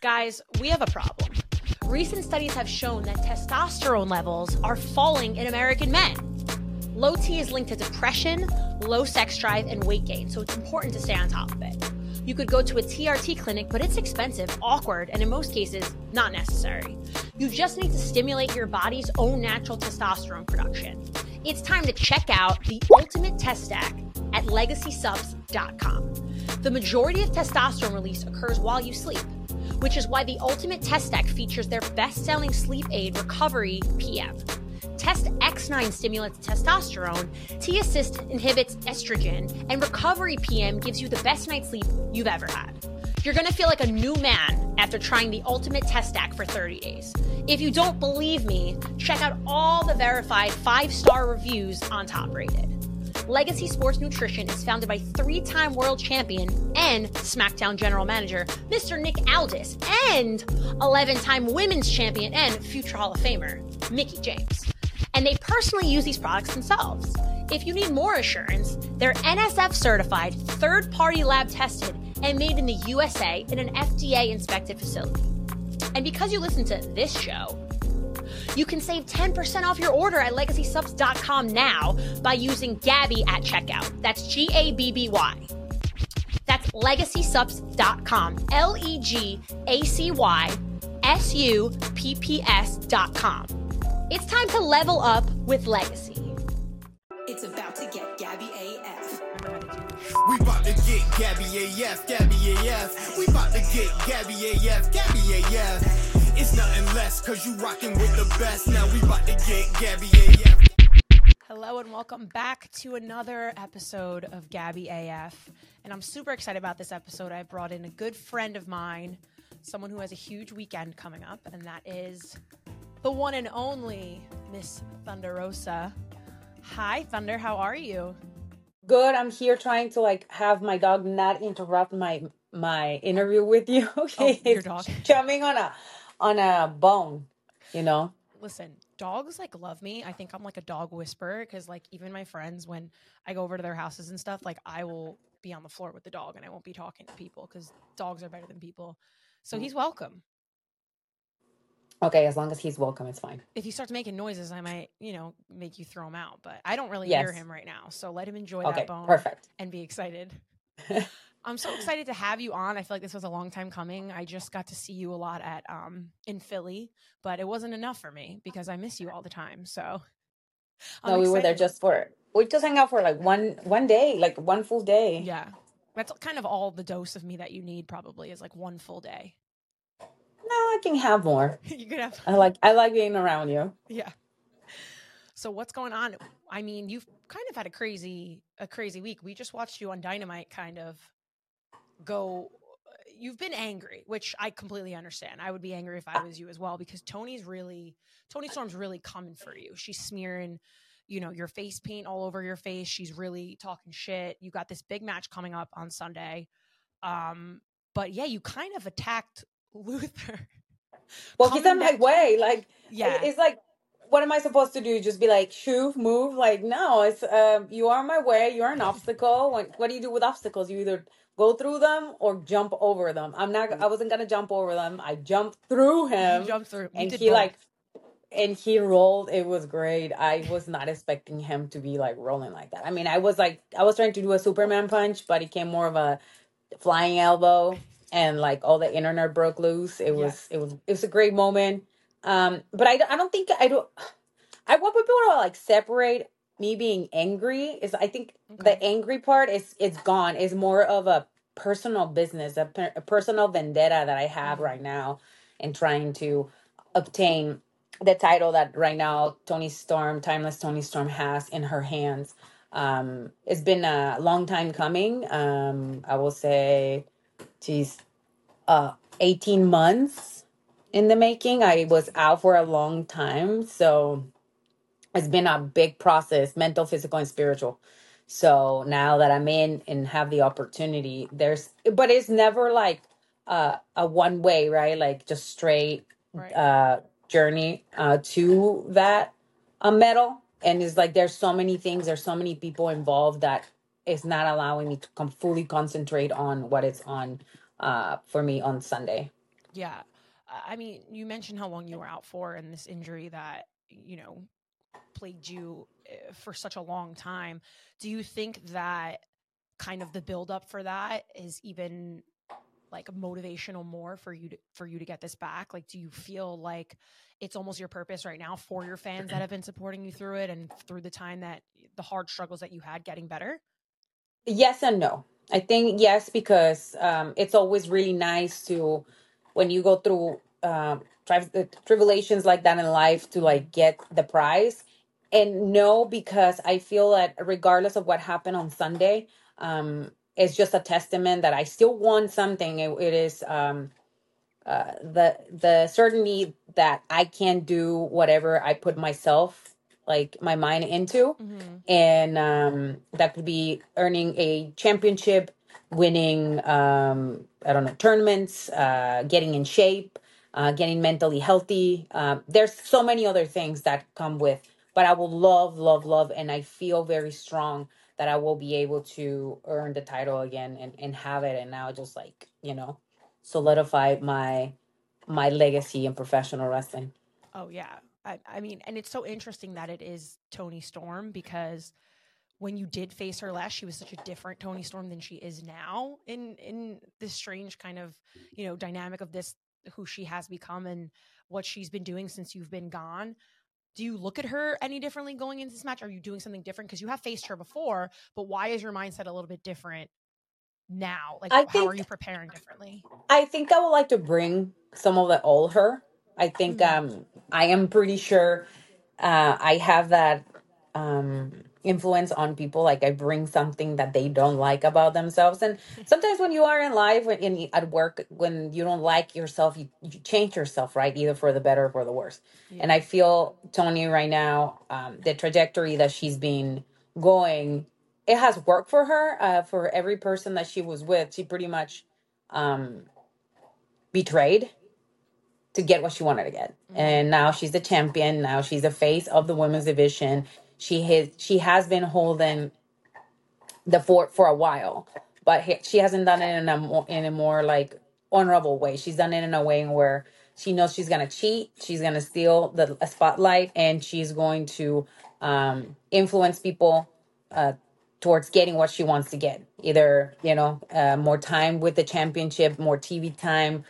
Guys, we have a problem. Recent studies have shown that testosterone levels are falling in American men. Low T is linked to depression, low sex drive, and weight gain, so it's important to stay on top of it. You could go to a TRT clinic, but it's expensive, awkward, and in most cases, not necessary. You just need to stimulate your body's own natural testosterone production. It's time to check out the ultimate test stack at LegacySubs.com. The majority of testosterone release occurs while you sleep, which is why the ultimate test stack features their best-selling sleep aid, Recovery PM. Test X9 stimulates testosterone, T-Assist inhibits estrogen, and Recovery PM gives you the best night's sleep you've ever had. You're going to feel like a new man after trying the ultimate test stack for 30 days. If you don't believe me, check out all the verified 5-star reviews on Top Rated. Legacy Sports Nutrition is founded by 3-time world champion and SmackDown general manager, Mr. Nick Aldis, and 11-time women's champion and future Hall of Famer, Mickie James. And they personally use these products themselves. If you need more assurance, they're NSF certified, third-party lab tested, and made in the USA in an FDA-inspected facility. And because you listen to this show, you can save 10% off your order at LegacySubs.com now by using Gabby at checkout. That's Gabby. That's LegacySubs.com. LegacySupps.com. It's time to level up with Legacy. It's about to get Gabby AF. We about to get Gabby AF, Gabby AF. We about to get Gabby AF, Gabby AF. It's nothing less, cause you rocking with the best. Now we about to get Gabby AF. Hello and welcome back to another episode of Gabby AF. And I'm super excited about this episode. I brought in a good friend of mine, someone who has a huge weekend coming up, and that is the one and only Miss Thunder Rosa. Hi, Thunder. How are you? Good. I'm here trying to have my dog not interrupt my interview with you. Okay, Oh, your dog. Jumping on a bone, you know. Listen, dogs love me. I think I'm a dog whisperer because even my friends, when I go over to their houses and stuff, I will be on the floor with the dog and I won't be talking to people because dogs are better than people. So he's welcome. Okay, as long as he's welcome, it's fine. If he starts making noises, I might, make you throw him out. But I don't really Yes. hear him right now. So let him enjoy Okay, that bone perfect. and be excited. I'm so excited to have you on. I feel like this was a long time coming. I just got to see you a lot at in Philly, but it wasn't enough for me because I miss you all the time. So I'm No, we were there excited. we just hang out for one day, one full day. Yeah. That's kind of all the dose of me that you need probably is one full day. No, I can have more. You could have. I like being around you. Yeah. So what's going on? I mean, you've kind of had a crazy week. We just watched you on Dynamite kind of go. You've been angry, which I completely understand. I would be angry if I was you as well because Toni Storm's really coming for you. She's smearing, your face paint all over your face. She's really talking shit. You got this big match coming up on Sunday. But yeah, you kind of attacked Luther. Well, he's on my way. Yeah. It's what am I supposed to do? Just be shoo, move? No, it's you are on my way. You're an obstacle. What do you do with obstacles? You either go through them or jump over them. I wasn't gonna jump over them. I jumped through him. You jumped through. And he rolled. It was great. I was not expecting him to be rolling like that. I mean, I was trying to do a Superman punch, but it came more of a flying elbow, and all the internet broke loose. It was a great moment. But I want people to separate me being angry. Is I think the angry part it's gone. It's more of a personal business, a personal vendetta that I have right now in trying to obtain the title that right now Timeless Toni Storm has in her hands. It's been a long time coming. I will say, geez, 18 months in the making. I was out for a long time, so it's been a big process, mental, physical, and spiritual. So now that I'm in and have the opportunity, but it's never a one way, right? Just straight journey to that medal. And it's there's so many things, there's so many people involved that it's not allowing me to fully concentrate on what it's on for me on Sunday. Yeah. I mean, you mentioned how long you were out for and this injury that, you know, plagued you for such a long time. Do you think that kind of the buildup for that is even like motivational more for you to get this back? Like, do you feel like it's almost your purpose right now for your fans that have been supporting you through it and through the time that the hard struggles that you had getting better? Yes and no. I think yes, because it's always really nice to, when you go through tribulations like that in life, to like get the prize. And no, because I feel that regardless of what happened on Sunday, it's just a testament that I still won something. It is the certainty that I can do whatever I put myself, like my mind into. Mm-hmm. And that could be earning a championship, winning I don't know, tournaments, getting in shape, getting mentally healthy. There's so many other things that come with, but I will love, and I feel very strong that I will be able to earn the title again, and have it, and now just like, solidify my legacy in professional wrestling. Oh yeah. I mean, and it's so interesting that it is Toni Storm, because when you did face her last, she was such a different Toni Storm than she is now in this strange kind of, dynamic of this, who she has become and what she's been doing since you've been gone. Do you look at her any differently going into this match? Are you doing something different? Because you have faced her before, but why is your mindset a little bit different now? Like, I how are think you preparing differently? I would like to bring some of the old her. I think Mm-hmm. I am pretty sure I have that influence on people. Like I bring something that they don't like about themselves. And sometimes when you are in life, at work, when you don't like yourself, you change yourself, right? Either for the better or for the worse. And Yeah. I feel Toni right now, the trajectory that she's been going, it has worked for her. For every person that she was with, she pretty much um, betrayed to get what she wanted to get. Mm-hmm. And now she's the champion. Now she's the face of the women's division. She has been holding the fort for a while, but she hasn't done it in a more like honorable way. She's done it in a way where she knows she's gonna cheat, she's gonna steal the spotlight, and she's going to influence people uh, towards getting what she wants to get. Either more time with the championship, more TV time,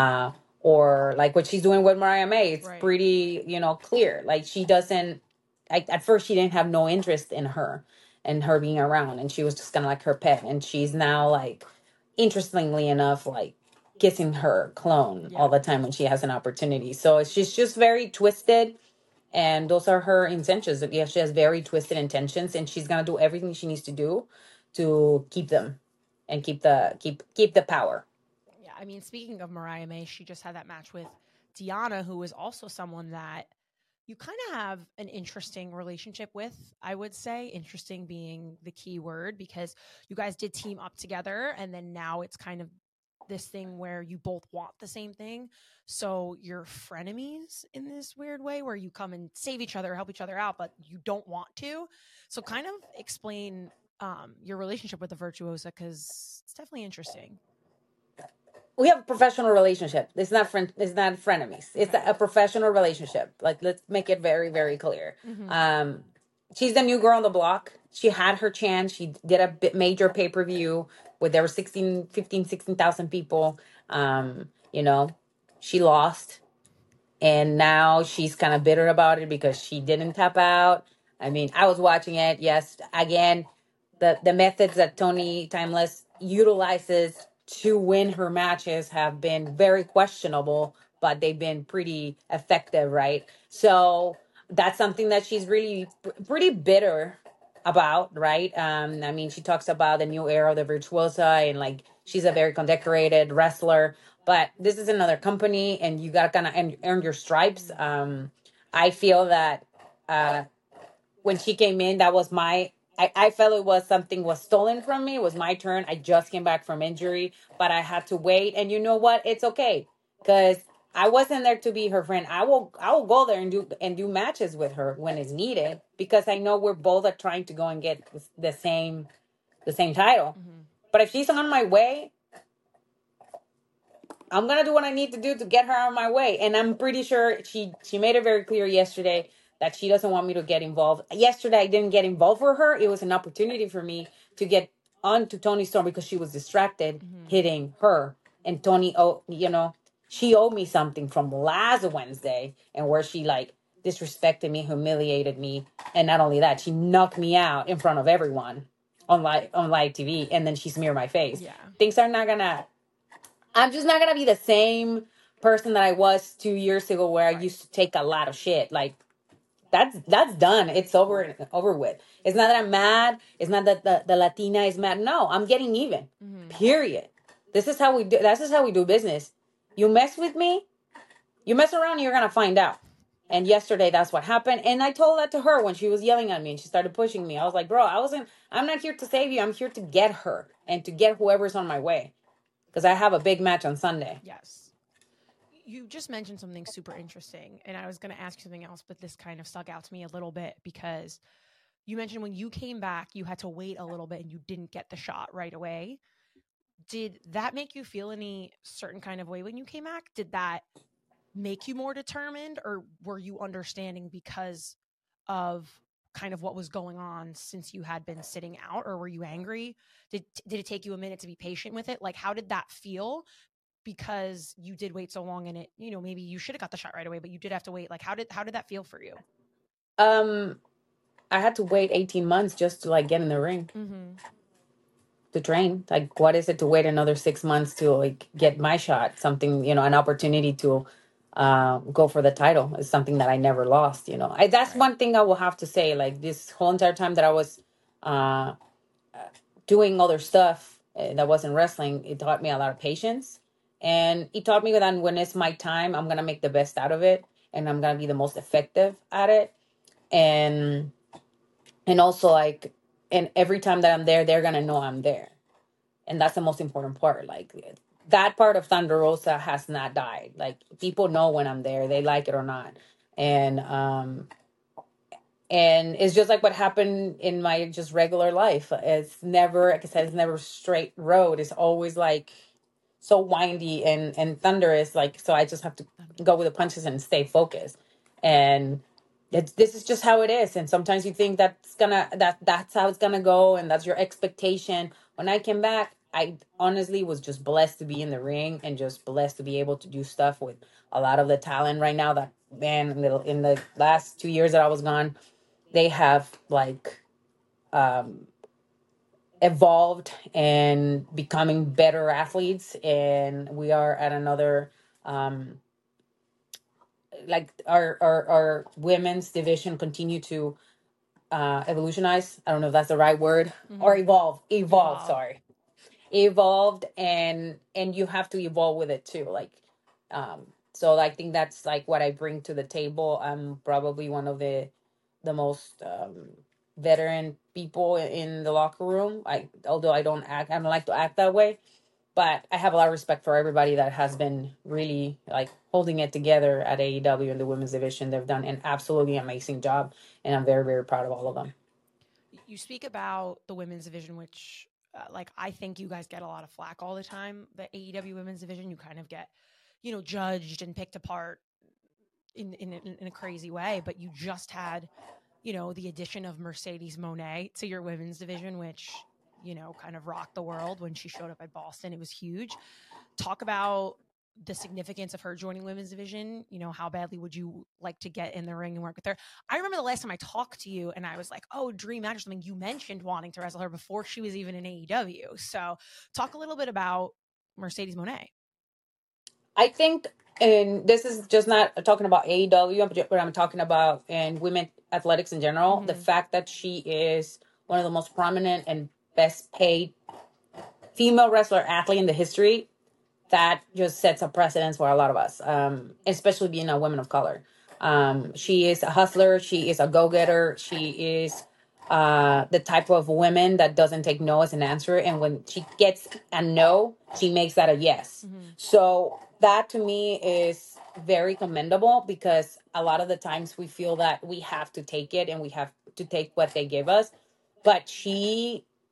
or like what she's doing with Mariah May. It's Right. pretty clear. Like she doesn't. At first, she didn't have no interest in her and her being around, and she was just kind of like her pet, and she's now like, interestingly enough, like kissing her clone Yeah. all the time when she has an opportunity. So she's just very twisted, and those are her intentions. Yeah, she has very twisted intentions, and she's gonna do everything she needs to do to keep them, and keep the power. Yeah. I mean, speaking of Mariah May, she just had that match with Deanna, who is also someone that you kind of have an interesting relationship with, I would say. Interesting being the key word, because you guys did team up together, and then now it's kind of this thing where you both want the same thing. So you're frenemies in this weird way where you come and save each other, help each other out, but you don't want to. So kind of explain your relationship with the Virtuosa, because it's definitely interesting. We have a professional relationship. It's not friend. It's not frenemies. It's Okay. a professional relationship. Like, let's make it very, very clear. Mm-hmm. She's the new girl on the block. She had her chance. She did a major pay-per-view where there were 16,000 people. She lost, and now she's kind of bitter about it because she didn't tap out. I mean, I was watching it. Yes, again, the methods that Tony Timeless utilizes to win her matches have been very questionable, but they've been pretty effective, right? So that's something that she's really pretty bitter about, right? I mean, she talks about the new era of the Virtuosa, and like she's a very condecorated wrestler, but this is another company, and you gotta kind of earn your stripes. I feel that when she came in, that was I felt it was something was stolen from me. It was my turn. I just came back from injury, but I had to wait. And you know what? It's okay, because I wasn't there to be her friend. I will go there and do matches with her when it's needed, because I know we're both are trying to go and get the same title. Mm-hmm. But if she's on my way, I'm gonna do what I need to do to get her out of my way. And I'm pretty sure she made it very clear yesterday that she doesn't want me to get involved. Yesterday I didn't get involved for her. It was an opportunity for me to get onto Tony Storm because she was distracted hitting her. And Tony, oh, she owed me something from last Wednesday, and where she like disrespected me, humiliated me, and not only that, she knocked me out in front of everyone on live TV, and then she smeared my face. Yeah. Things are not gonna. I'm just not gonna be the same person that I was 2 years ago, where I used to take a lot of shit. Like that's done. It's over with. It's not that I'm mad. It's not that the Latina is mad. No, I'm getting even. Period. This is how we do. This is how we do business. You mess with me, you mess around, you're gonna find out. And yesterday, that's what happened. And I told that to her when she was yelling at me and she started pushing me. I was like, bro, I'm not here to save you. I'm here to get her and to get whoever's on my way. Because I have a big match on Sunday. Yes. You just mentioned something super interesting, and I was going to ask you something else, but this kind of stuck out to me a little bit because you mentioned when you came back, you had to wait a little bit and you didn't get the shot right away. Did that make you feel any certain kind of way when you came back? Did that make you more determined, or were you understanding because of kind of what was going on since you had been sitting out, or were you angry? Did it take you a minute to be patient with it? Like, how did that feel? Because you did wait so long, and it, maybe you should have got the shot right away, but you did have to wait. Like, how did that feel for you? I had to wait 18 months just to like get in the ring. To train. Like, what is it to wait another 6 months to like get my shot? Something, an opportunity to go for the title is something that I never lost. That's one thing I will have to say. Like, this whole entire time that I was doing other stuff that wasn't wrestling, it taught me a lot of patience, and it taught me that when it's my time, I'm gonna make the best out of it, and I'm gonna be the most effective at it, and also like, and every time that I'm there, they're gonna know I'm there. And that's the most important part. Like, that part of Thunder Rosa has not died. Like, people know when I'm there, they like it or not. And it's just like what happened in my just regular life. It's never, like I said, it's never straight road. It's always like so windy and thunderous. Like, so I just have to go with the punches and stay focused. And this is just how it is. And sometimes you think that's how it's gonna go, and that's your expectation. When I came back, I honestly was just blessed to be in the ring and just blessed to be able to do stuff with a lot of the talent right now that, man, in the last 2 years that I was gone, they have like evolved and becoming better athletes, and we are at another like our women's division continue to evolutionize. I don't know if that's the right word. Or evolve. Sorry, evolved, and you have to evolve with it too. Like, so I think that's like what I bring to the table. I'm probably one of the most veteran people in the locker room. Although I don't like to act that way, but I have a lot of respect for everybody that has been really like holding it together at AEW in the women's division. They've done an absolutely amazing job, and I'm very, very proud of all of them. You speak about the women's division, which like, I think you guys get a lot of flack all the time. The AEW women's division, you kind of get, judged and picked apart in a crazy way. But you just had, the addition of Mercedes Moné to your women's division, which, kind of rocked the world when she showed up at Boston. It was huge. Talk about the significance of her joining women's division. How badly would you like to get in the ring and work with her? I remember the last time I talked to you and I was like, oh, dream match or something. You mentioned wanting to wrestle her before she was even in AEW. So talk a little bit about Mercedes Moné. I think, and this is just not talking about AEW, but I'm talking about in women athletics in general, the fact that she is one of the most prominent and best paid female wrestler athlete in the history, that just sets a precedence for a lot of us, especially being a woman of color. She is a hustler. She is a go-getter. She is the type of woman that doesn't take no as an answer. And when she gets a no, she makes that a yes. So that to me is very commendable, because a lot of the times we feel that we have to take it and we have to take what they give us. But she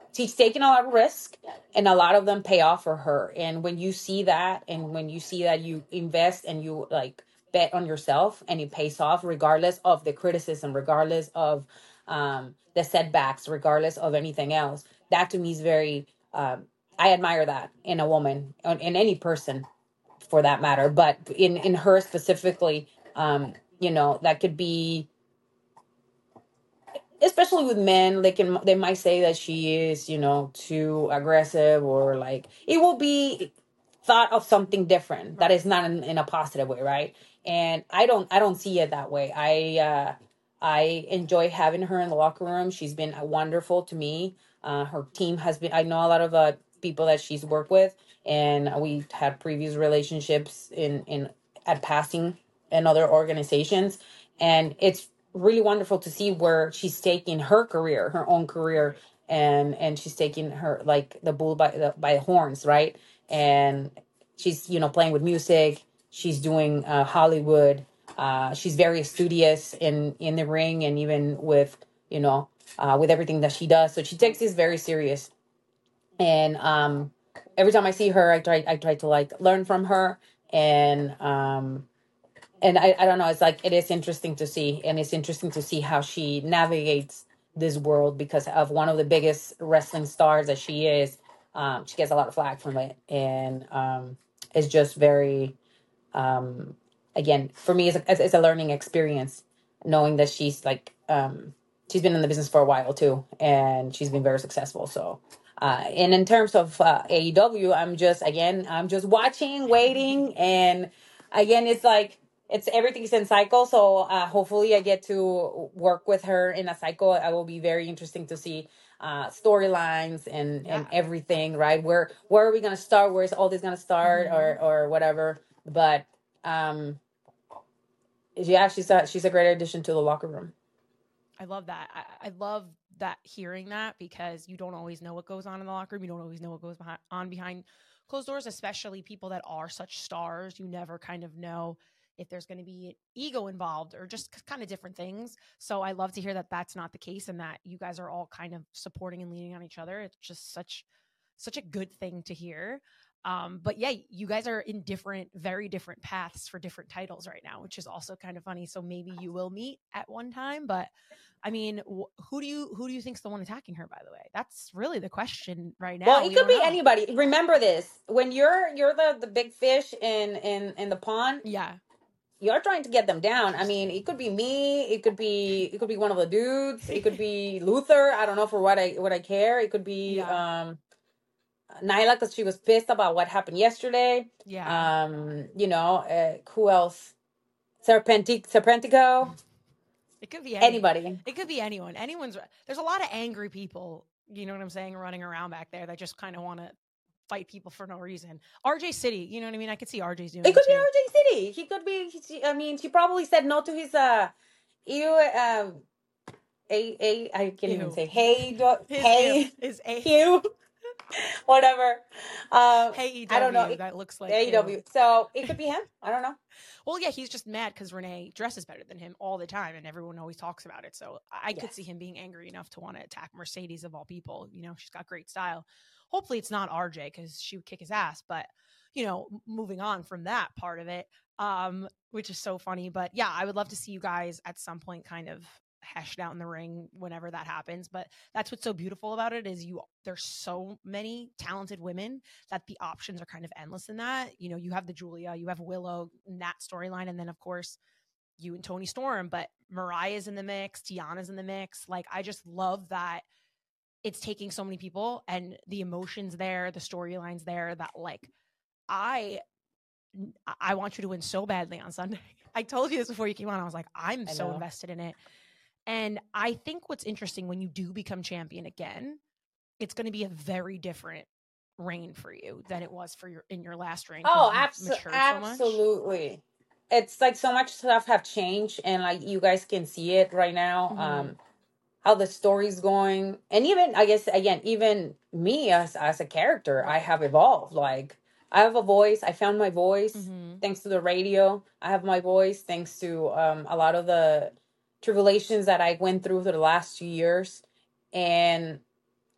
she's taking a lot of risk, and a lot of them pay off for her. And when you see that, and when you see that you invest and you like bet on yourself and it pays off regardless of the criticism, regardless of the setbacks, regardless of anything else, that to me is very I admire that in a woman, in any person for that matter, but in her specifically. That could be, especially with men, they might say that she is, too aggressive, or like it will be thought of something different that is not in a positive way, right? And I don't see it that way. I enjoy having her in the locker room. She's been wonderful to me. Her team has been. I know a lot of people that she's worked with, and we've had previous relationships in at passing and other organizations, and it's really wonderful to see where she's taking her career, her own career, and she's taking her like the bull by the horns, right? And she's playing with music. She's doing Hollywood. She's very studious in the ring, and even with everything that she does. So she takes this very serious. And every time I see her, I try to like learn from her. And I don't know, it's like it is interesting to see, and it's interesting to see how she navigates this world because of one of the biggest wrestling stars that she is. She gets a lot of flack from it, and it's just very again, for me, it's a learning experience, knowing that she's like she's been in the business for a while too, and she's been very successful. So and in terms of AEW, I'm just watching, waiting, and again, it's like it's everything's in cycle. So hopefully, I get to work with her in a cycle. I will be very interesting to see storylines and everything. Right, where are we gonna start? Where's all this gonna start, or whatever? But yeah, she's a great addition to the locker room. I love that. I love that, hearing that, because you don't always know what goes on in the locker room. You don't always know what goes behind closed doors, especially people that are such stars. You never kind of know if there's going to be ego involved or just kind of different things. So I love to hear that that's not the case, and that you guys are all kind of supporting and leaning on each other. It's just such a good thing to hear. But yeah, you guys are in very different paths for different titles right now, which is also kind of funny. So maybe you will meet at one time, but I mean, who do you think's the one attacking her, by the way? That's really the question right now. Well, it could be anybody. Remember this, when you're the big fish in the pond. Yeah. You're trying to get them down. I mean, it could be me. It could be one of the dudes. It could be Luther. I don't know for what I care. It could be Nyla, because she was pissed about what happened yesterday. Yeah. Who else? Serpentico. It could be anybody. It could be anyone. There's a lot of angry people, you know what I'm saying, running around back there that just kind of want to fight people for no reason. RJ City, you know what I mean? I could see RJ's doing it. It could be RJ City. He could be. She probably said no to his I can't even say Hugh. Whatever. Hey, I don't know. That looks like AEW. So it could be him. I don't know. Well, yeah, he's just mad because Renee dresses better than him all the time, and everyone always talks about it. So I could see him being angry enough to want to attack Mercedes of all people. She's got great style. Hopefully it's not RJ, because she would kick his ass. But, moving on from that part of it, which is so funny. But yeah, I would love to see you guys at some point kind of hashed out in the ring whenever that happens. But that's what's so beautiful about it is there's so many talented women that the options are kind of endless in that. You have the Julia, you have Willow in that storyline, and then of course you and Toni Storm, but Mariah's in the mix, Tiana's in the mix. Like, I just love that it's taking so many people, and the emotions there, the storylines there, that like I want you to win so badly on Sunday. I told you this before you came on. I was like, I'm so invested in it. And I think what's interesting, when you do become champion again, it's going to be a very different reign for you than it was in your last reign. Oh, absolutely. So it's like so much stuff have changed, and like you guys can see it right now. Mm-hmm. How the story's going, and even I guess again, even me as a character, I have evolved. Like, I have a voice. I found my voice thanks to the radio. I have my voice thanks to a lot of the tribulations that I went through for the last 2 years, and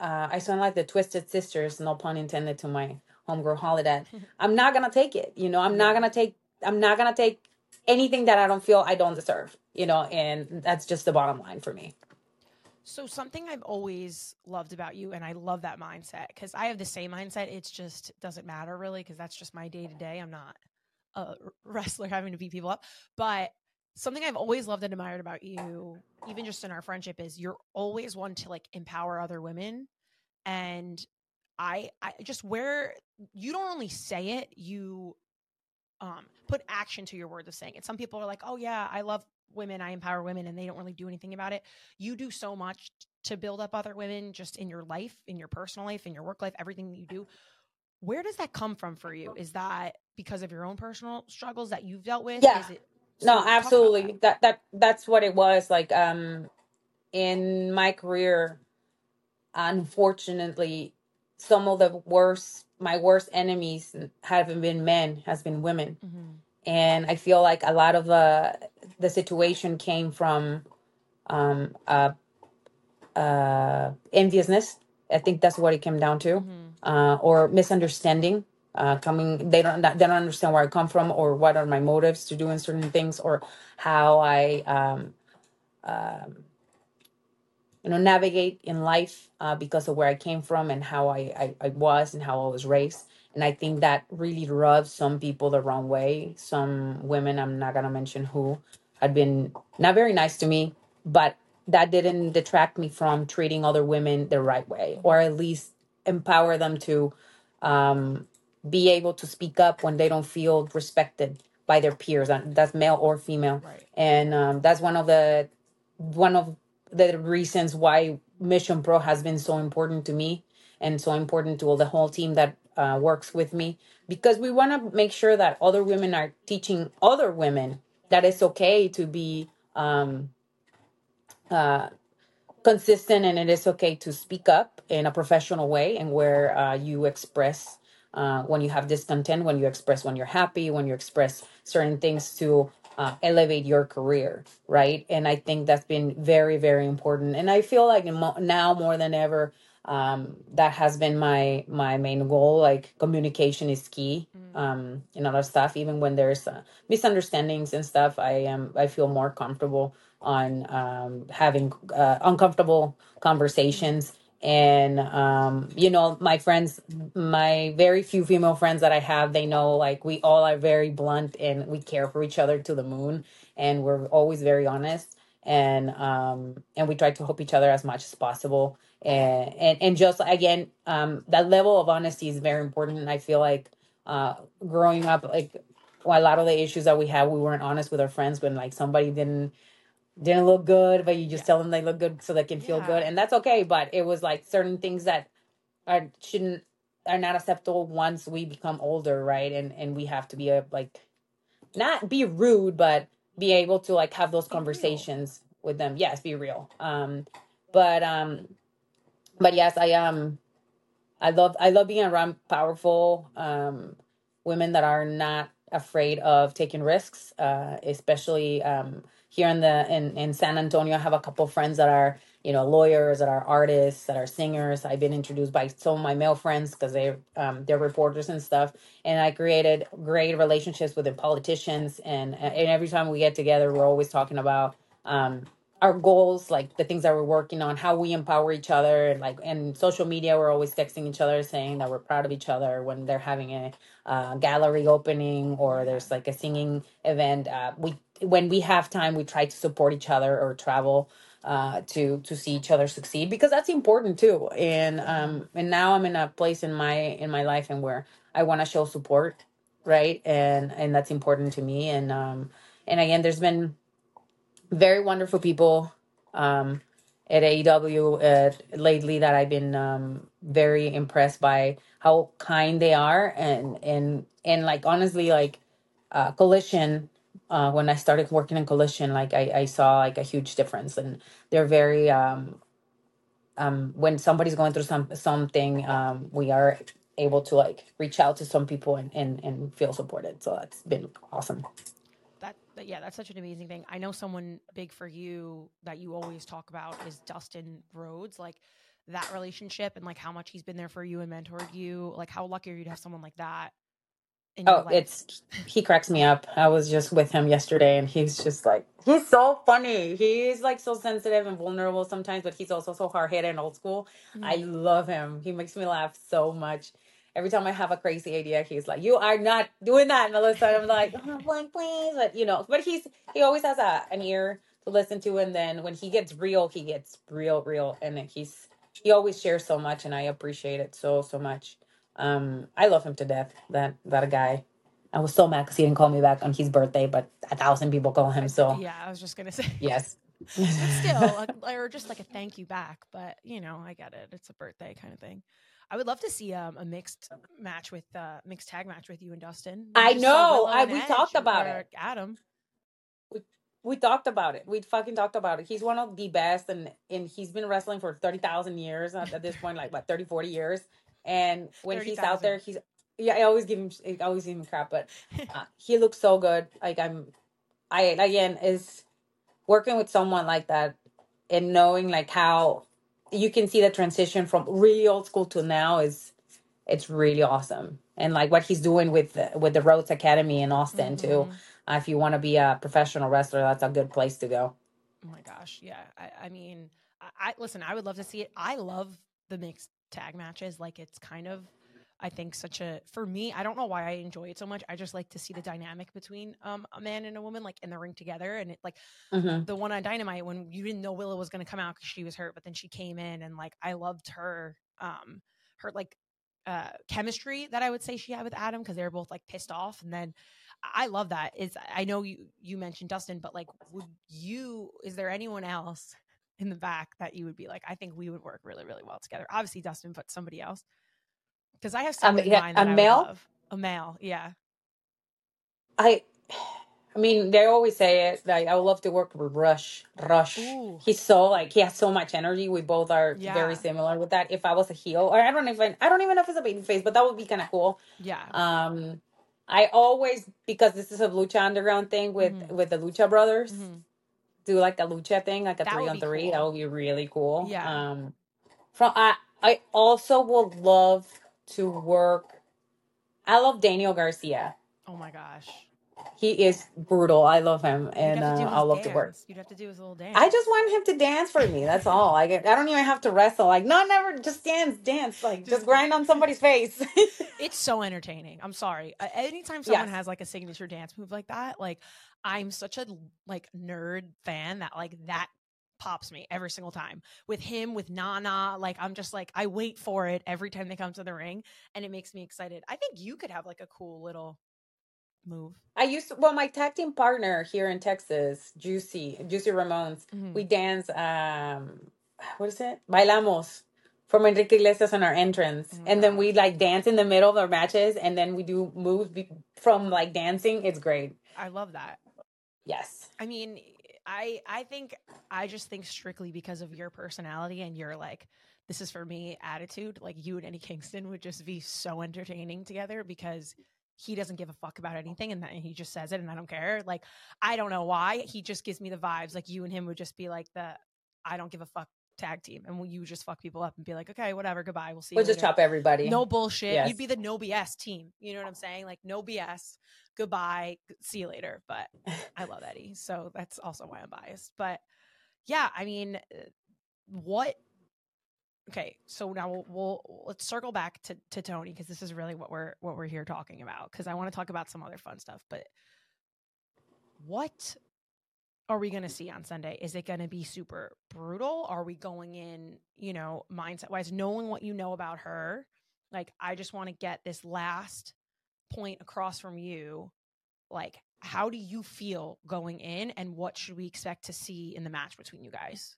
I sound like the Twisted Sisters, no pun intended to my homegirl Holiday. I'm not gonna take it. I'm not gonna take anything that I don't feel I don't deserve. And that's just the bottom line for me. So something I've always loved about you, and I love that mindset because I have the same mindset. It's just doesn't matter really because that's just my day to day. I'm not a wrestler having to beat people up, but something I've always loved and admired about you, even just in our friendship, is you're always one to like empower other women. And I just where you don't only say it, you put action to your words of saying it. Some people are like, oh yeah, I love women, I empower women, and they don't really do anything about it. You do so much to build up other women just in your life, in your personal life, in your work life, everything that you do. Where does that come from for you? Is that because of your own personal struggles that you've dealt with? Yeah. Is it No, so talk about absolutely. That's what it was. Like in my career, unfortunately, some of my worst enemies haven't been men, has been women. Mm-hmm. And I feel like a lot of the situation came from um, uh, enviousness. I think that's what it came down to, or misunderstanding. They don't understand where I come from, or what are my motives to doing certain things, or how I navigate in life because of where I came from and how I was and how I was raised. And I think that really rubs some people the wrong way. Some women, I'm not going to mention who, had been not very nice to me, but that didn't detract me from treating other women the right way, or at least empower them to be able to speak up when they don't feel respected by their peers. And that's male or female. Right. And that's one of the reasons why Mission Pro has been so important to me and so important to the whole team that works with me, because we want to make sure that other women are teaching other women that it's okay to be consistent, and it is okay to speak up in a professional way, and where you express when you have discontent, when you express when you're happy, when you express certain things to elevate your career, right? And I think that's been very, very important. And I feel like now more than ever, that has been my main goal. Like, communication is key in other stuff. Even when there's misunderstandings and stuff, I feel more comfortable on having uncomfortable conversations. And my friends, my very few female friends that I have, they know, like, we all are very blunt and we care for each other to the moon, and we're always very honest. And we try to help each other as much as possible. And just again, that level of honesty is very important. And I feel like growing up, like, well, a lot of the issues that we have, we weren't honest with our friends when, like, somebody didn't look good, but you just tell them they look good so they can feel good, and that's okay. But it was like certain things that are not acceptable once we become older, right? And we have to be like, not be rude, but be able to, like, have those conversations with them. Yes, be real. But yes, I love being around powerful women that are not afraid of taking risks, especially here in San Antonio. I have a couple of friends that are lawyers, that are artists, that are singers. I've been introduced by some of my male friends because they're reporters and stuff, and I created great relationships with the politicians. And every time we get together, we're always talking about our goals, like the things that we're working on, how we empower each other. And like in social media, we're always texting each other saying that we're proud of each other when they're having a gallery opening, or there's like a singing event. When we have time, we try to support each other or travel to see each other succeed, because that's important too. And now I'm in a place in my life and where I want to show support, right? And that's important to me. And again, there's been very wonderful people at AEW lately that I've been very impressed by how kind they are. And like, honestly, like, Collision, when I started working in Collision, like, I saw like a huge difference. And they're very when somebody's going through something, we are able to, like, reach out to some people and feel supported. So that's been awesome. Yeah, that's such an amazing thing. I know someone big for you that you always talk about is Dustin Rhodes. Like, that relationship and like how much he's been there for you and mentored you? Like how lucky are you to have someone like that in your Oh, life? he cracks me up. I was just with him yesterday and he's just like, he's so funny. He's like so sensitive and vulnerable sometimes, but he's also so hard-headed and old school. I Mm. love him. He makes me laugh so much. Every time I have a crazy idea, he's like, "You are not doing that." And all of a sudden I'm like, "Oh, please." But but he always has an ear to listen to, and then when he gets real, and then he always shares so much, and I appreciate it so much. I love him to death. That guy. I was so mad because he didn't call me back on his birthday, but 1,000 people call him. So Yeah, I was just gonna say. yes. But still, or just like a thank you back. But I get it. It's a birthday kind of thing. I would love to see a mixed tag match with you and Dustin. We I just saw know. Willow and We Edge talked about or it. Adam. We talked about it. We fucking talked about it. He's one of the best, and he's been wrestling for 30,000 years at this point, like what, 30, 40 years. And when he's out 30,000. there, yeah, I always give him crap, but he looks so good. Like I again is working with someone like that and knowing like how you can see the transition from really old school to now it's really awesome. And like what he's doing with the Rhodes Academy in Austin too. Mm-hmm. If you want to be a professional wrestler, that's a good place to go. Oh my gosh, yeah. I mean, I listen. I would love to see it. I love the mixed tag matches. Like it's kind of, I think, for me. I don't know why I enjoy it so much. I just like to see the dynamic between a man and a woman like in the ring together. And it like Mm-hmm. the one on Dynamite when you didn't know Willow was going to come out because she was hurt, but then she came in and like I loved her like chemistry that I would say she had with Adam because they were both like pissed off. And then I love that. I know you mentioned Dustin, but like is there anyone else in the back that you would be like, I think we would work really, really well together? Obviously Dustin, but somebody else. Because I have someone in mind that I would love. A male, yeah. I mean, they always say it. Like, I would love to work with Rush. Ooh. He's so like he has so much energy. We both are Yeah. very similar with that. If I was a heel, or I don't even know if it's a baby face, but that would be kind of cool. Yeah. I always, because this is a Lucha Underground thing with the Lucha Brothers, do like a Lucha thing, like a That would 3-on-3. be cool. That would be really cool. Yeah. I also would love to work. I love Daniel Garcia. Oh my gosh. He is brutal. I love him, and You'd have to do his I love dance. to work. You'd have to do his little dance. I just want him to dance for me. That's all. I don't even have to wrestle. Like, no, never. Just dance. Like, just grind on somebody's face. It's so entertaining. I'm sorry. Anytime someone has like a signature dance move like that, like I'm such a like nerd fan that like that pops me every single time. With him, with Nana, like I'm just like I wait for it every time they come to the ring, and it makes me excited. I think you could have like a cool little move. My tag team partner here in Texas, Juicy Ramones, we dance, what is it? Bailamos from Enrique Iglesias on our entrance. And then we like dance in the middle of our matches, and then we do moves from like dancing. It's great. I love that. Yes. I mean, I just think strictly because of your personality and your like, this is for me attitude, like you and Eddie Kingston would just be so entertaining together because he doesn't give a fuck about anything and he just says it and I don't care. Like, I don't know why. He just gives me the vibes. Like you and him would just be like I don't give a fuck tag team. And you just fuck people up and be like, okay, whatever, goodbye. We'll see you We'll just later. chop everybody. No bullshit. Yes. You'd be the no BS team. You know what I'm saying? Like no BS, goodbye, see you later. But I love Eddie. So that's also why I'm biased. But yeah, I mean, okay, so now let's circle back to Tony because this is really what we're here talking about. Because I want to talk about some other fun stuff. But what are we going to see on Sunday? Is it going to be super brutal? Are we going in, mindset wise, knowing what you know about her? Like, I just want to get this last point across from you. Like, how do you feel going in, and what should we expect to see in the match between you guys?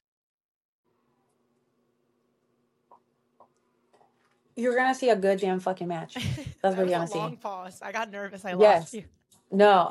You're gonna see a good damn fucking match. That's what you're gonna see. Long pause. I got nervous. I lost you. No,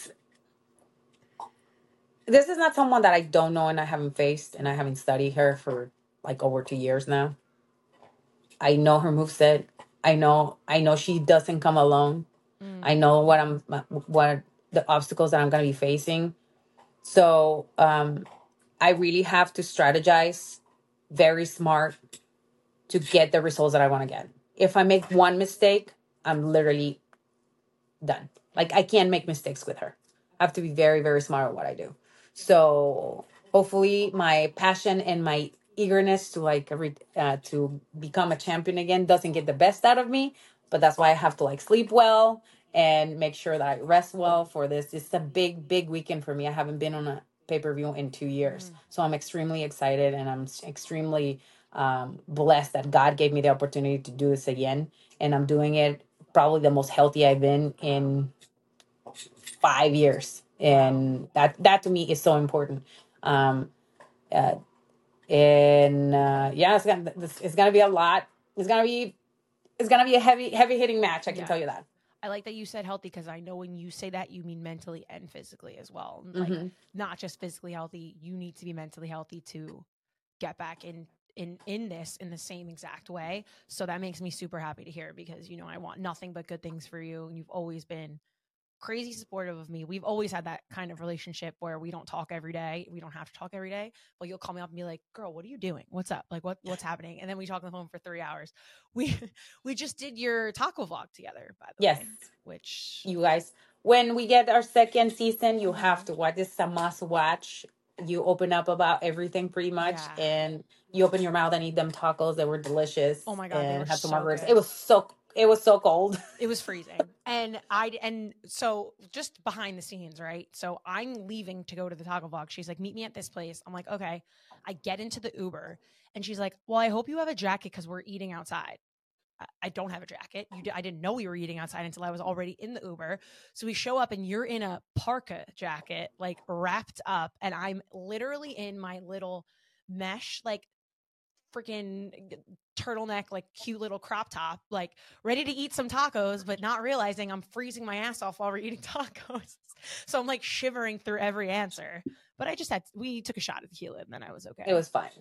this is not someone that I don't know and I haven't faced and I haven't studied her for like over 2 years now. I know her moveset. I know she doesn't come alone. I know what the obstacles that I'm gonna be facing. So I really have to strategize very smart to get the results that I want to get. If I make one mistake, I'm literally done. Like, I can't make mistakes with her. I have to be very, very smart at what I do. So hopefully my passion and my eagerness to to become a champion again doesn't get the best out of me. But that's why I have to like sleep well and make sure that I rest well for this. It's a big, big weekend for me. I haven't been on a pay-per-view in 2 years. So I'm extremely excited, and I'm extremely blessed that God gave me the opportunity to do this again. And I'm doing it probably the most healthy I've been in 5 years. And that to me is so important. Um, uh, yeah, it's gonna be a lot. It's gonna be a heavy hitting match. I can tell you that. I like that you said healthy, because I know when you say that, you mean mentally and physically as well. Like, not just physically healthy. You need to be mentally healthy to get back in this in the same exact way. So that makes me super happy to hear, because, you know, I want nothing but good things for you. And you've always been crazy supportive of me. We've always had that kind of relationship where we don't talk every day. We don't have to talk every day, but you'll call me up and be like, girl, what are you doing? What's up? Like, what's happening? And then we talk on the phone for 3 hours. We just did your taco vlog together, by the way. Which, you guys, when we get our second season, you have to watch. This is a must watch. You open up about everything pretty much, and you open your mouth and eat them tacos that were delicious. Oh my God, and they were have some so margaritas. good. It was so cold. It was freezing. And so just behind the scenes, right? So I'm leaving to go to the taco vlog. She's like, meet me at this place. I'm like, okay. I get into the Uber, and she's like, well, I hope you have a jacket because we're eating outside. I don't have a jacket. I didn't know we were eating outside until I was already in the Uber. So we show up, and you're in a parka jacket, like wrapped up. And I'm literally in my little mesh, like freaking turtleneck, like cute little crop top, like ready to eat some tacos, but not realizing I'm freezing my ass off while we're eating tacos. So I'm like shivering through every answer. But we took a shot at tequila, and then I was okay. It was fine.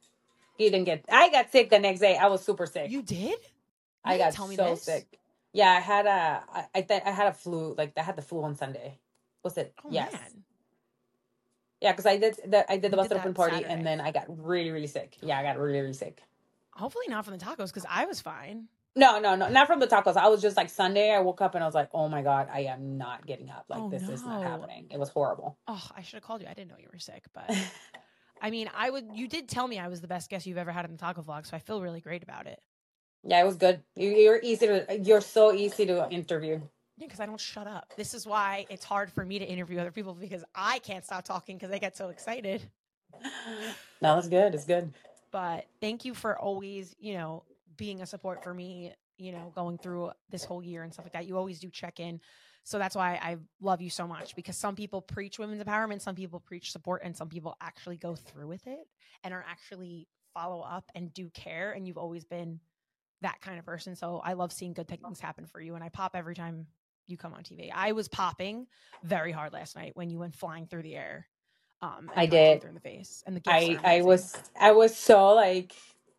I got sick the next day. I was super sick. You did? I got so sick. Yeah, I had I had a flu. Like, I had the flu on Sunday. Was it? Oh, yes. Man. Yeah, because I did the busted open party, Saturday. and then I got really, really sick. Yeah, I got really, really sick. Hopefully not from the tacos, because I was fine. No, not from the tacos. I was just like, Sunday, I woke up and I was like, oh my God, I am not getting up. Like, this is not happening. It was horrible. Oh, I should have called you. I didn't know you were sick, but I mean, you did tell me I was the best guest you've ever had in the taco vlog, so I feel really great about it. Yeah, it was good. You're so easy to interview. Yeah, because I don't shut up. This is why it's hard for me to interview other people, because I can't stop talking because I get so excited. No, it's good. It's good. But thank you for always, being a support for me, going through this whole year and stuff like that. You always do check in. So that's why I love you so much, because some people preach women's empowerment, some people preach support, and some people actually go through with it and are actually follow up and do care. And you've always been that kind of person. So I love seeing good things happen for you. And I pop every time you come on TV. I was popping very hard last night when you went flying through the air. I did. Through in the face, and the I was so like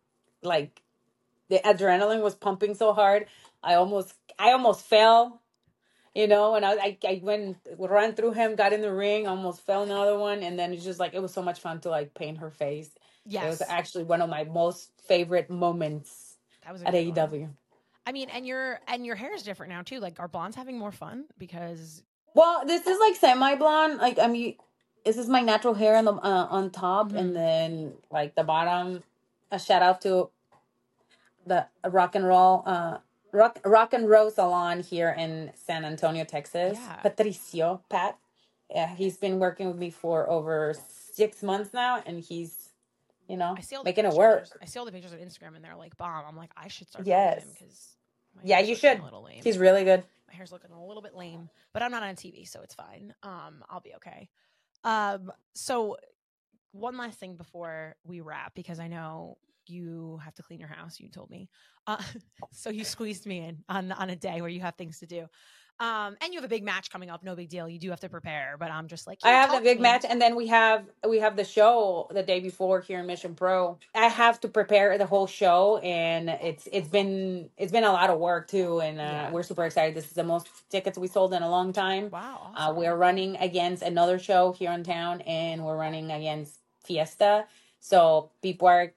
the adrenaline was pumping so hard. I almost fell, and I ran through him, got in the ring, almost fell another one, and then it's just like, it was so much fun to like paint her face. Yes, it was actually one of my most favorite moments at AEW. One. I mean, and your hair is different now too. Like, are blondes having more fun? Because, well, this is like semi-blonde. Like, I mean, this is my natural hair on top, and then like the bottom. A shout out to the rock and roll salon here in San Antonio, Texas. Yeah. Patricio, Pat. Yeah, he's been working with me for over 6 months now, and he's making it work. I see all the pictures on Instagram, and they're like bomb. I'm like, I should start with him, because you should. He's really good. My hair's looking a little bit lame, but I'm not on TV, so it's fine. I'll be okay. So one last thing before we wrap, because I know you have to clean your house, you told me. So you squeezed me in on a day where you have things to do. And you have a big match coming up. No big deal. You do have to prepare, but I'm just like, I have the big match, and then we have the show the day before here in Mission Pro. I have to prepare the whole show, and it's been a lot of work too, and we're super excited. This is the most tickets we sold in a long time. Wow. Awesome. We're running against another show here in town, and we're running against Fiesta. So people are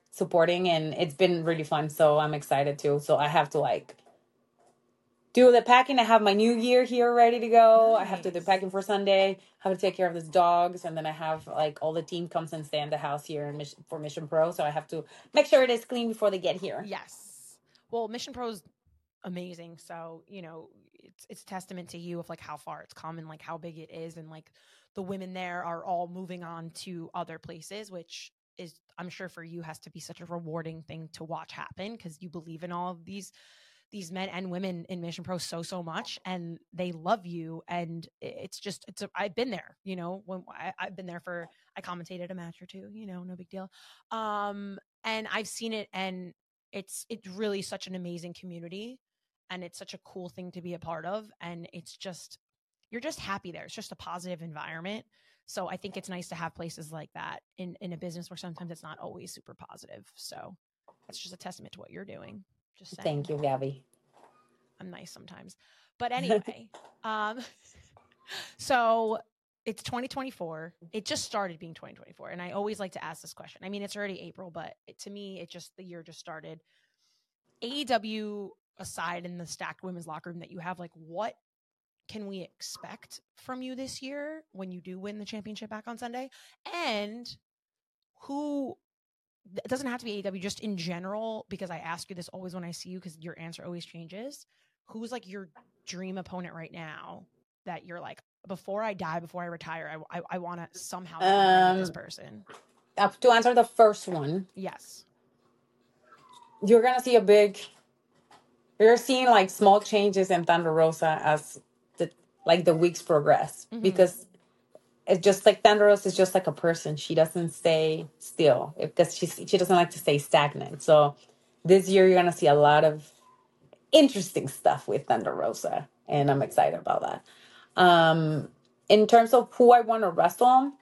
supporting, and it's been really fun. So I'm excited too. So I have to like do the packing. I have my new gear here ready to go. I have to do Nice. packing for Sunday. I have to take care of these dogs, and then I have like all the team comes and stay in the house here in for Mission Pro. So I have to make sure it is clean before they get here. Yes. Well, Mission Pro's amazing. So, you know, it's a testament to you of like how far it's come and like how big it is, and like the women there are all moving on to other places, which is, I'm sure for you, has to be such a rewarding thing to watch happen, because you believe in all of these men and women in Mission Pro so much, and they love you. And I've been there, you know, when I've been there I commentated a match or two, you know, no big deal. And I've seen it, and it's really such an amazing community, and it's such a cool thing to be a part of. And it's just, you're just happy there. It's just a positive environment. So I think it's nice to have places like that in a business where sometimes it's not always super positive. So it's just a testament to what you're doing. Just saying. Thank you, Gabby. I'm nice sometimes. But anyway, so it's 2024. It just started being 2024. And I always like to ask this question. I mean, it's already April, but to me, the year just started. AEW aside, in the stacked women's locker room that you have, like, what can we expect from you this year when you do win the championship back on Sunday? And who, it doesn't have to be AEW, just in general, because I ask you this always when I see you, because your answer always changes. Who's like your dream opponent right now that you're like, before I die, before I retire, I want to somehow meet this person? To answer the first one, yes, you're gonna see you're seeing like small changes in Thunder Rosa as the weeks progress, because it's just like Thunder Rosa is just like a person. She doesn't stay still because she doesn't like to stay stagnant. So this year you're gonna see a lot of interesting stuff with Thunder Rosa, and I'm excited about that. In terms of who I want to wrestle,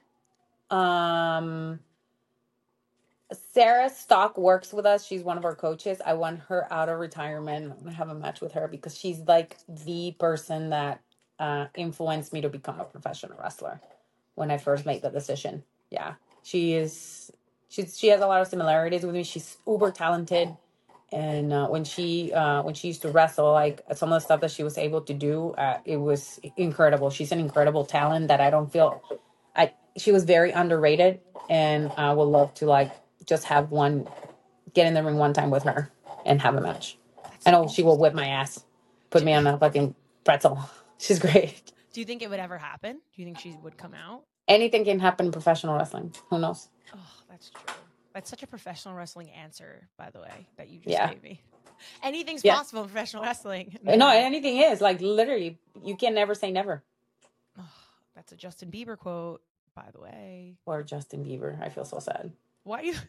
Sarah Stock works with us. She's one of our coaches. I want her out of retirement. I'm gonna have a match with her because she's like the person that influenced me to become a professional wrestler when I first made the decision. Yeah, she has a lot of similarities with me. She's uber talented. And when she used to wrestle, like some of the stuff that she was able to do, it was incredible. She's an incredible talent that I don't feel. She was very underrated, and I would love to like just get in the ring one time with her and have a match. I know she will whip my ass, put me on a fucking pretzel. She's great. Do you think it would ever happen? Do you think she would come out? Anything can happen in professional wrestling. Who knows? Oh, that's true. That's such a professional wrestling answer, by the way, that you just gave me. Anything's possible in professional wrestling. No, anything is. Like, literally, you can never say never. Oh, that's a Justin Bieber quote, by the way. Or Justin Bieber. I feel so sad. Why do you...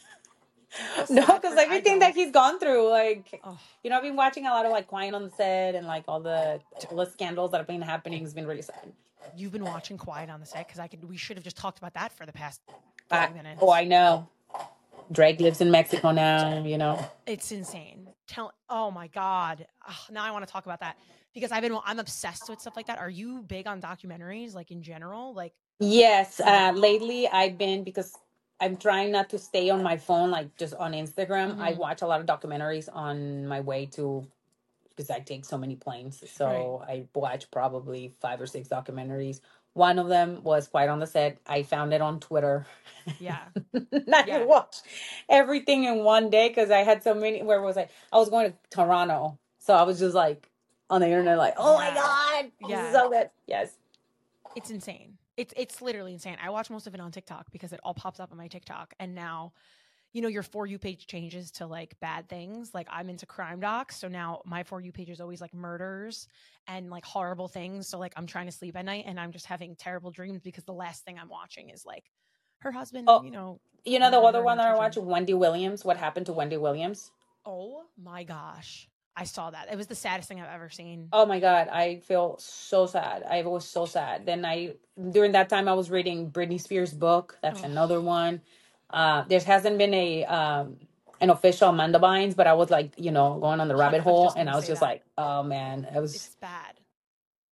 No, because everything that he's gone through, like, you know, I've been watching a lot of, like, Quiet on the Set, and, like, all the scandals that have been happening has been really sad. You've been watching Quiet on the Set? Because we should have just talked about that for the past 5 minutes. Oh, I know. Drake lives in Mexico now, you know. It's insane. Oh my God. Now I want to talk about that, because I'm obsessed with stuff like that. Are you big on documentaries, like in general? Like, yes. Lately I've been, because I'm trying not to stay on my phone, like just on Instagram. I watch a lot of documentaries on my way to, because I take so many planes. So I watch probably 5 or 6 documentaries. One of them was Quiet on the Set. I found it on Twitter. Yeah. I watched everything in one day because I had so many. Where was I? I was going to Toronto. So I was just like on the internet, like, oh my God. This is so good. Yes. It's insane. It's literally insane. I watch most of it on TikTok because it all pops up on my TikTok. And now, you know, your For You page changes to like bad things. Like, I'm into crime docs. So now my For You page is always like murders and like horrible things. So like I'm trying to sleep at night and I'm just having terrible dreams because the last thing I'm watching is like her husband, you know. You know, the other one that I watched, Wendy Williams. What happened to Wendy Williams? Oh my gosh. I saw that. It was the saddest thing I've ever seen. Oh my God. I feel so sad. I was so sad. Then during that time I was reading Britney Spears' book. That's another one. There hasn't been an official Amanda Bynes, but I was like, you know, going on the rabbit hole, and I was just like, oh man, it's bad.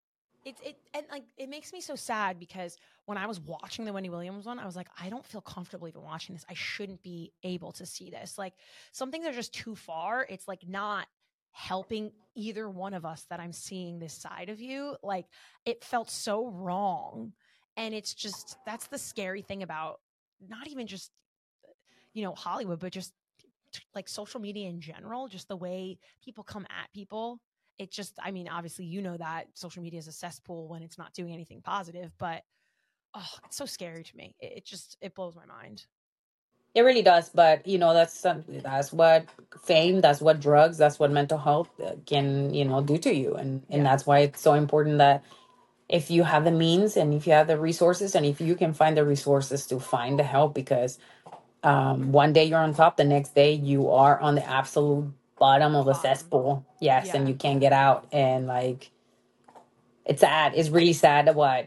And like it makes me so sad because when I was watching the Wendy Williams one, I was like, I don't feel comfortable even watching this. I shouldn't be able to see this. Like some things are just too far. It's like not helping either one of us that I'm seeing this side of you. Like it felt so wrong. And it's just that's the scary thing about not even just Hollywood, but just like social media in general, just the way people come at people. It just, I mean, obviously, that social media is a cesspool when it's not doing anything positive, but it's so scary to me. It blows my mind. It really does, but that's what fame, that's what drugs, that's what mental health can do to you, and that's why it's so important that if you have the means and if you have the resources and if you can find the resources to find the help, because one day you're on top, the next day you are on the absolute bottom of a cesspool. Yes, and you can't get out, and like it's sad. It's really sad what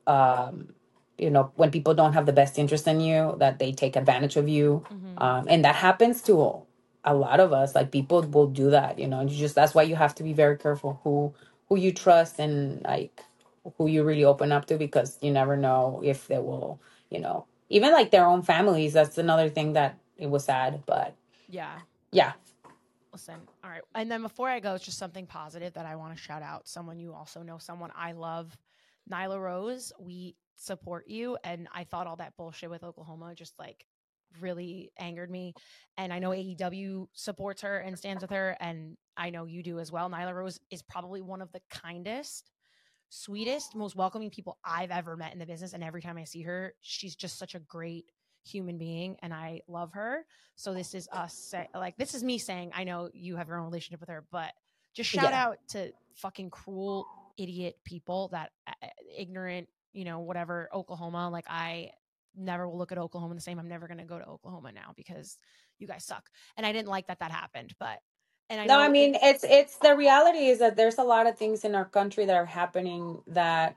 when people don't have the best interest in you, that they take advantage of you. And that happens to a lot of us. Like people will do that, and that's why you have to be very careful who you trust and like who you really open up to, because you never know if they will, even like their own families. That's another thing that it was sad, but yeah. Listen, all right. And then before I go, it's just something positive that I want to shout out. Someone you also know, someone I love, Nyla Rose. We support you. And I thought all that bullshit with Oklahoma just like really angered me. And I know AEW supports her and stands with her. And I know you do as well. Nyla Rose is probably one of the kindest, sweetest, most welcoming people I've ever met in the business. And every time I see her, she's just such a great human being, and I love her. So this is this is me saying, I know you have your own relationship with her, but just shout out to fucking cruel idiot people that ignorant, whatever, Oklahoma. Like I never will look at Oklahoma the same. I'm never going to go to Oklahoma now because you guys suck. And I didn't like that happened, but I mean, it's the reality is that there's a lot of things in our country that are happening that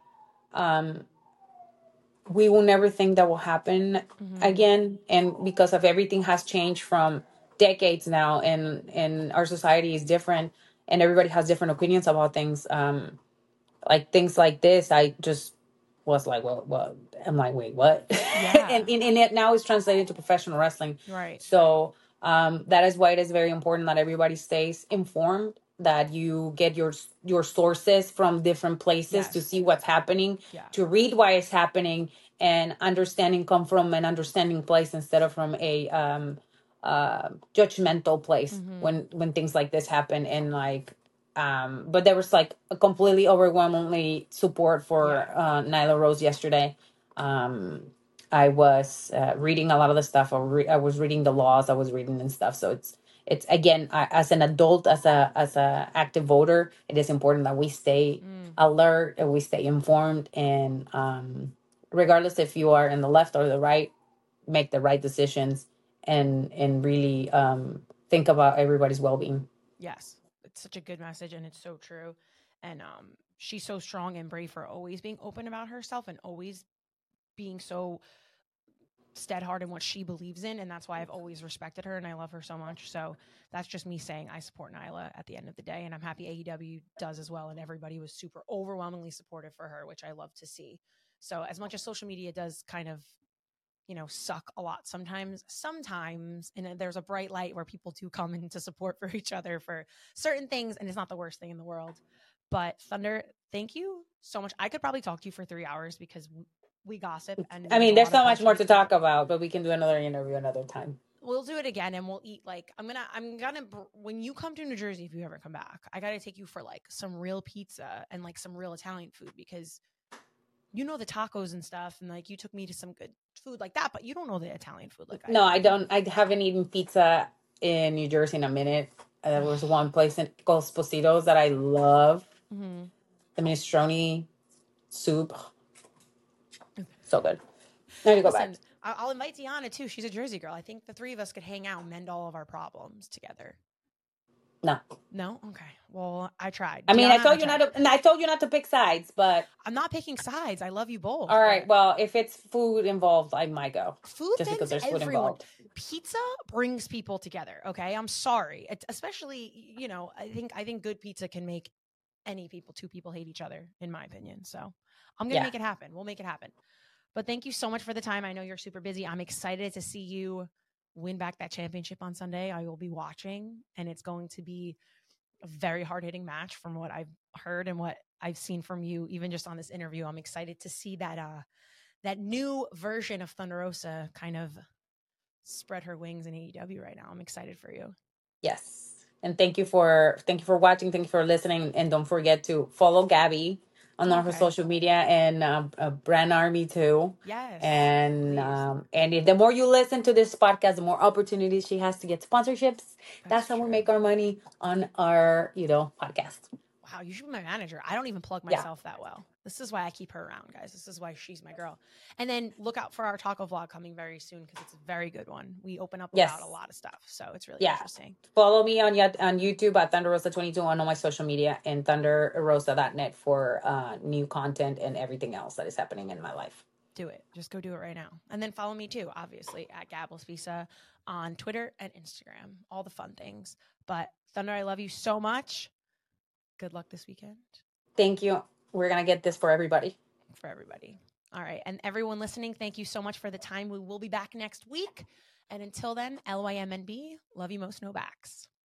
we will never think that will happen again. And because of everything has changed from decades now, and our society is different and everybody has different opinions about things. Like things like this, I just was like, well, I'm like, wait, what? Yeah. and it now is translated to professional wrestling. Right. So that is why it is very important that everybody stays informed, that you get your sources from different places to see what's happening, to read why it's happening, and understanding come from an understanding place instead of from a judgmental place when things like this happen. And like but there was like a completely overwhelmingly support for Nyla Rose yesterday. I was reading a lot of the stuff. I was reading the laws. I was reading and stuff. So it's again, as an adult, as a active voter, it is important that we stay alert and we stay informed. And regardless if you are in the left or the right, make the right decisions and really think about everybody's well-being. Yes, it's such a good message, and it's so true. And she's so strong and brave for always being open about herself and always being so steadhard in what she believes in, and that's why I've always respected her and I love her so much. So that's just me saying I support Nyla at the end of the day, and I'm happy AEW does as well, and everybody was super overwhelmingly supportive for her, which I love to see. So as much as social media does kind of suck a lot sometimes, and there's a bright light where people do come into support for each other for certain things, and it's not the worst thing in the world. But Thunder, thank you so much. I could probably talk to you for 3 hours because we gossip. And I mean, there's so much more to talk about, but we can do another interview another time. We'll do it again, and we'll eat I'm gonna when you come to New Jersey, if you ever come back, I gotta take you for like some real pizza and like some real Italian food, because the tacos and stuff, and like you took me to some good food like that, but you don't know the Italian food like No, I don't. I haven't eaten pizza in New Jersey in a minute. There was one place called Sposito's that I love. The minestrone soup. So good. Now you go back. I'll invite Deanna too. She's a Jersey girl. I think the three of us could hang out and mend all of our problems together. No? Okay. Well, I tried. I mean, I told you not to pick sides, but I'm not picking sides. I love you both. All right. Well, if it's food involved, I might go. Food just because there's food involved. Pizza brings people together. Okay. I'm sorry. Especially, I think good pizza can make two people hate each other, in my opinion. So I'm going to make it happen. We'll make it happen. But thank you so much for the time. I know you're super busy. I'm excited to see you win back that championship on Sunday. I will be watching, and it's going to be a very hard-hitting match from what I've heard and what I've seen from you, even just on this interview. I'm excited to see that new version of Thunder Rosa kind of spread her wings in AEW right now. I'm excited for you. Yes. And thank you for watching. Thank you for listening. And don't forget to follow Gabby on all her social media, and Brand Army too. Yes. And the more you listen to this podcast, the more opportunities she has to get sponsorships. That's how we make our money on our, podcast. Wow, you should be my manager. I don't even plug myself that well. This is why I keep her around, guys. This is why she's my girl. And then look out for our taco vlog coming very soon, because it's a very good one. We open up about a lot of stuff, so it's really interesting. Follow me on YouTube at Thunder Rosa 22 on all my social media, and thunderrosa.net for new content and everything else that is happening in my life. Do it. Just go do it right now. And then follow me too, obviously, at Gables Visa on Twitter and Instagram. All the fun things. But Thunder, I love you so much. Good luck this weekend. Thank you. We're going to get this for everybody. For everybody. All right. And everyone listening, thank you so much for the time. We will be back next week. And until then, LYMNB, love you most, no backs.